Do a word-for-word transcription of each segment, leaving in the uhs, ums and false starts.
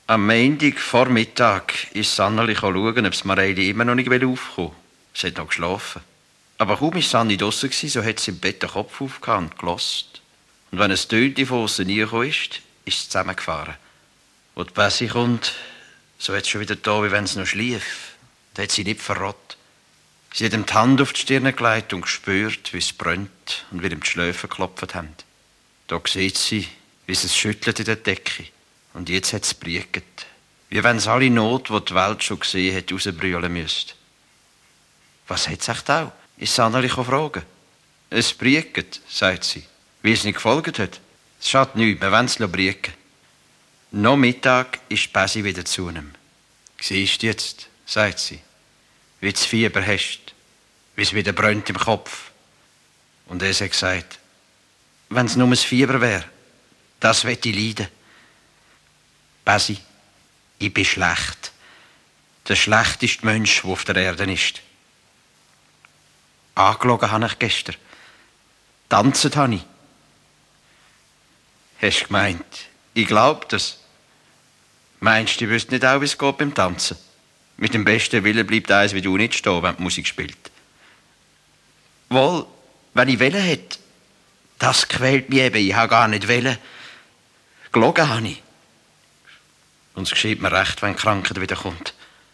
Am Montag vor Mittag ist Sannerli schauen, ob das Mareili immer noch nicht aufkommen will. Sie hat noch geschlafen. Aber kaum war Sanni draussen, so hat sie im Bett den Kopf aufgehauen und gehört. Und wenn ein Tönchen von aussen reingekommen ist, ist sie zusammengefahren. Als die Bessie kommt, so hat sie schon wieder da, wie wenn sie noch schlief. Da hat sie nicht verraten. Sie hat ihm die Hand auf die Stirn gelegt und gespürt, wie es brennt und wie ihm die Schläfen geklopft haben. Da sieht sie, wie es schüttelt in der Decke. Und jetzt hat es brieket. Wie wenn es alle Not, die die Welt schon gesehen hat, rausbrüllen müsste. Was hat es echt auch? Ist Sannerli fragen. Es brieket, sagt sie. Wie es nicht gefolgt hat. Es schadet nichts, wir wollen es brieken. Noch Mittag ist Bessie wieder zu ihm. Siehst du jetzt, sagt sie, wie du Fieber hast, wie es wieder brennt im Kopf. Und er hat gesagt, wenn es nur ein Fieber wäre, das möchte ich leiden. Bessie, ich bin schlecht. Der schlechteste Mensch, der auf der Erde ist. Angelogen habe ich gestern. Tanzen habe ich. Hast du gemeint, ich glaube das? Meinst du, du wüsstest nicht auch, wie es geht beim Tanzen? Mit dem besten Willen bleibt eins wie du nicht stehen, wenn die Musik spielt. Wohl, wenn ich wollen hätte, das quält mich eben, ich habe gar nicht wollen. Gelogen habe ich. Und es geschieht mir recht, wenn die Krankheit wieder kommt.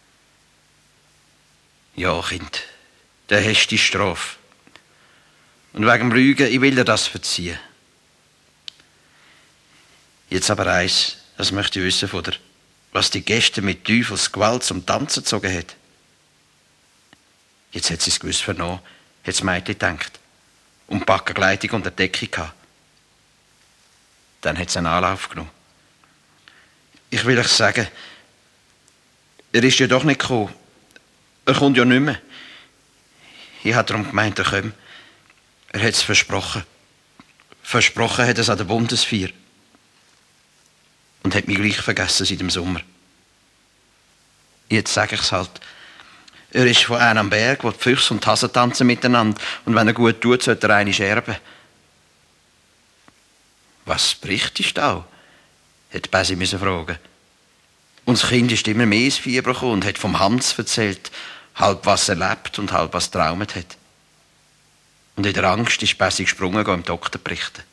Ja, Kind, dann hast du die Strafe. Und wegen dem Lügen, ich will dir das verziehen. Jetzt aber eins, das möchte ich wissen von dir, was die gestern mit Teufelsgewalt zum Tanzen gezogen hat. Jetzt hat sie es gewiss vernommen, hat das Mädchen gedacht. Und die Backengleitung unter der Decke gehabt. Dann hat sie einen Anlauf genommen. Ich will euch sagen, er ist ja doch nicht gekommen. Er kommt ja nicht mehr. Ich habe darum gemeint, er komme. Er hat es versprochen. Versprochen hat er es an der Bundesfeier. Und hat mich gleich vergessen seit dem Sommer. Jetzt sage ich es halt. Er ist von einem am Berg, wo die Füchse und die Hasen tanzen miteinander. Und wenn er gut tut, sollte er eine scherben. Was berichtest du auch? Hat Bessie müssen fragen. Und das Kind ist immer mehr ins Fieber gekommen und hat vom Hans erzählt, halb was er lebt und halb was träumet hat. Und in der Angst ist Bessie gesprungen, um dem Doktor zu berichten.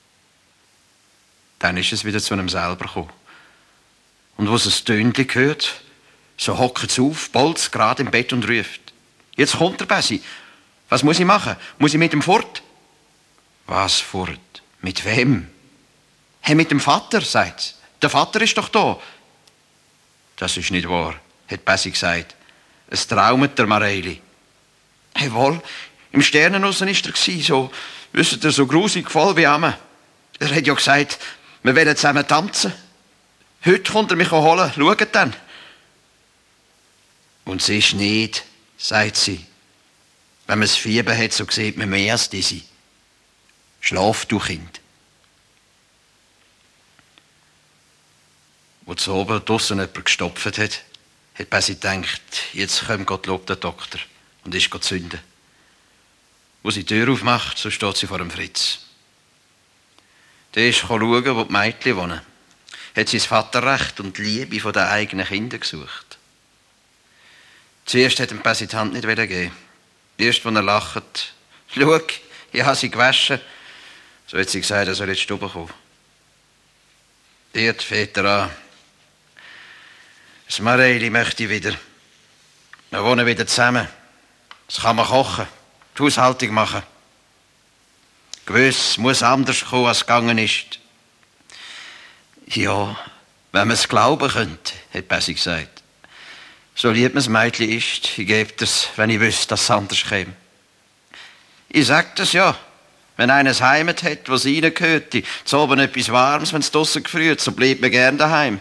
Dann ist es wieder zu einem selber gekommen. Und wo es ein Tönchen hört, so hockt es auf, bolzt gerade im Bett und ruft. Jetzt kommt der Bessie. Was muss ich machen? Muss ich mit ihm fort? Was fort? Mit wem? Hey, mit dem Vater, sagt sie. Der Vater ist doch da. Das ist nicht wahr, hat Bessie gesagt. Es traumet der Mareili. Hey, wohl, im Sternenaussen war er, so, wisst ihr, so grusig voll wie immer. Er hat ja gesagt, wir wollen zusammen tanzen. Heute kommt er mich holen, schaut dann. Und es ist nicht, sagt sie. Wenn man das Fieber hat, so sieht man mehr als diese. Schlaf, du Kind. Als oben draussen jemand gestopft hat, hat Bessie gedacht, jetzt kommt Gott lob der Doktor und ist Gott zünden. Wo sie die Tür aufmacht, so steht sie vor dem Fritz. Der ist schauen, wo die Mädchen wohnen. Hat sein Vaterrecht und die Liebe von den eigenen Kindern gesucht. Zuerst hat ihm Bessie die Hand nicht geben. Erst, als er lacht, schau, ich habe sie gewaschen. So hat sie gesagt, er soll in die Stube kommen. Dort fährt er an. Das Mareili möchte ich wieder. Wir wohnen wieder zusammen. Das kann man kochen, die Haushaltung machen. Gewiss, muss anders kommen, als es gegangen ist. Ja, wenn man es glauben könnte, hat Bessie gesagt. So lieb man das Mädchen ist, ich gebe das, wenn ich wüsste, dass es anders käme. Ich sag das ja. Wenn einer ein Heimat hat, wo es reingehört, zu oben etwas Warmes, wenn es draussen gefriert, so bleibt man gern daheim.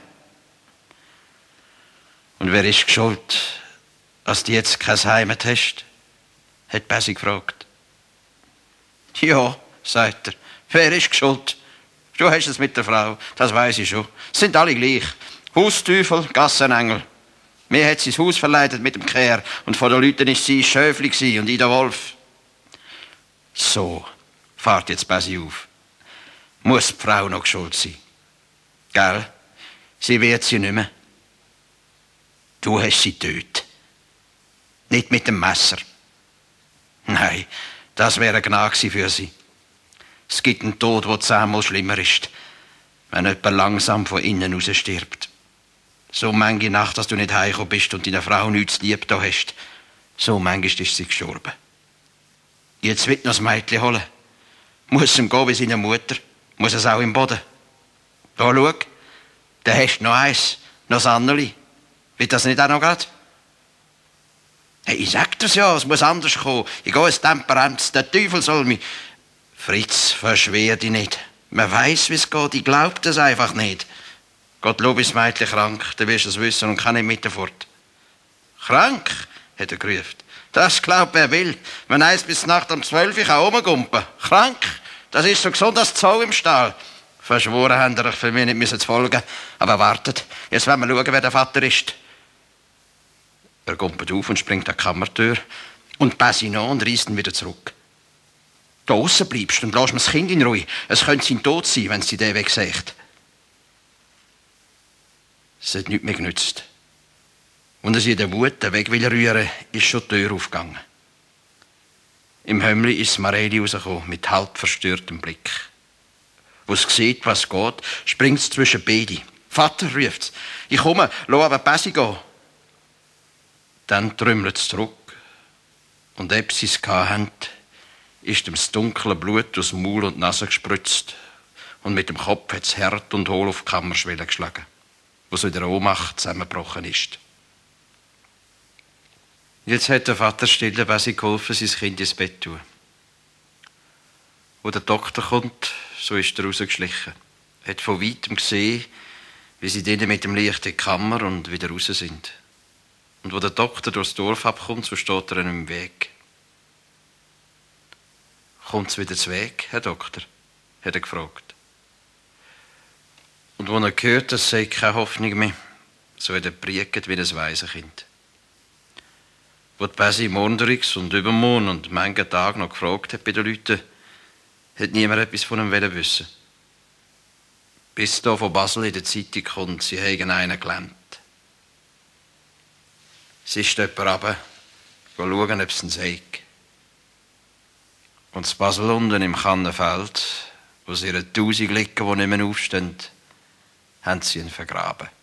Und wer ist schuld, dass du jetzt kein Heimat hast? Hat Bessie gefragt. Ja, sagt er, wer ist schuld? Du hast es mit der Frau, das weiss ich schon. Es sind alle gleich. Hausteufel, Gassenengel. Mir hat sie das Haus verleitet mit dem Kehr und von den Leuten war sie Schöfli und ich der Wolf. So, fährt jetzt Bessie auf. Muss die Frau noch schuld sein. Gell? Sie wird sie nicht mehr. Du hast sie getötet. Nicht mit dem Messer. Nein, das wäre eine Gnade für sie. Es gibt einen Tod, der zehnmal schlimmer ist, wenn jemand langsam von innen raus stirbt. So manche Nacht, dass du nicht heimgekommen bist und deine Frau nichts zu lieb da hast, so manchmal ist sie gestorben. Jetzt wird noch das Mädchen holen. Muss ihm gehen wie seine Mutter. Muss es auch im Boden. Da schau, da hast du noch eins, noch das Annerli. Wird das nicht auch noch grad? Hey, ich sag dir's ja, es muss anders kommen. Ich gehe ins Temperanz, der Teufel soll mich... Fritz, verschwer dich nicht. Man weiss, wie es geht, ich glaub das einfach nicht. Gott lob, ist das Mädchen krank, dann wirst du es wissen und kann nicht mit dir fort. Krank? Hat er gerufen. Das glaubt wer will. Wenn eins bis Nacht um zwölf Uhr rumgumpen. Krank? Das ist so gesund als Zoll im Stall. Verschworen haben ihr euch für mich nicht müssen zu folgen. Aber wartet, jetzt wollen wir schauen, wer der Vater ist. Er gumpelt auf und springt an die Kammertür und passt ihn an und reisst ihn wieder zurück. Da aussen bleibst und lässt mir das Kind in Ruhe. Es könnte sein Tod sein, wenn sie den weg sagt. Es hat nichts mehr genützt. Und als sie den Wut den Weg will rühren, ist schon die Tür aufgegangen. Im Hömmli ist Mareli rausgekommen, mit halb verstörtem Blick. Wo es sieht, was geht, springt es zwischen beide. Vater, ruft es. Ich komme, lass aber Päsi gehen. Dann trümmelt es zurück. Und ob sie es hatten, ist ihm das dunkle Blut aus Maul und Nase gespritzt. Und mit dem Kopf hat es hart und hohl auf die Kammerschwelle geschlagen, wo es wieder Ohnmacht zusammengebrochen ist. Jetzt hat der Vater stille Päsi geholfen, sein Kind ins Bett zu tun. Wo der Doktor kommt, so ist er rausgeschlichen. Er hat von weitem gesehen, wie sie drinnen mit dem Licht in die Kammer und wieder raus sind. Und wo der Doktor durchs Dorf abkommt, so steht er im Weg. Kommt's wieder zu Weg, Herr Doktor? Hat er gefragt. Und wo er gehört, es sei keine Hoffnung mehr, so hat er gepriegt wie ein Waisenkind. Wo die Päsi montags und übermorgen und manchen Tag noch gefragt hat bei den Leuten, hat niemand etwas von ihm wissen. Bis da von Basel in der Zeitung kommt, sie haben einen gelähmt. Es ist jemand runter, schauen, ob es ihn sagt. Und das Basel unten im Kannenfeld, wo sie ihre Tausend liegen, die nicht mehr aufstehen, haben sie ihn vergraben.